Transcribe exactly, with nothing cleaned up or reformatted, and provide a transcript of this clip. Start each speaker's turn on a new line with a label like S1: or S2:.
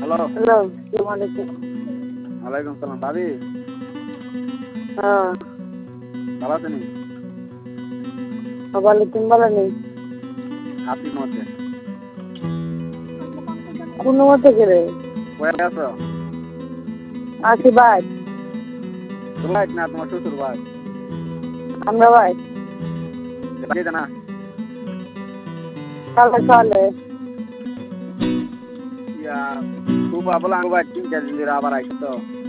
S1: Hello
S2: hello আসসালামু আলাইকুম।
S1: ওয়ালাইকুম সালাম ভাবি
S2: হ্যাঁ
S1: ভালো আছেন
S2: ভালো, তুমি ভালো নেই?
S1: আপনি মতে
S2: কোন মতে করে
S1: কয়ে আছো
S2: আছি ভাই,
S1: তোমার ভাই না তোমার শ্বশুর ভাই
S2: আমরা ভাই
S1: বাড়িতে না
S2: কালে কালে
S1: ইয়া খুব আবলা আঙ্গ ভাই তিন চার দিন ধরে আবার আইসো তো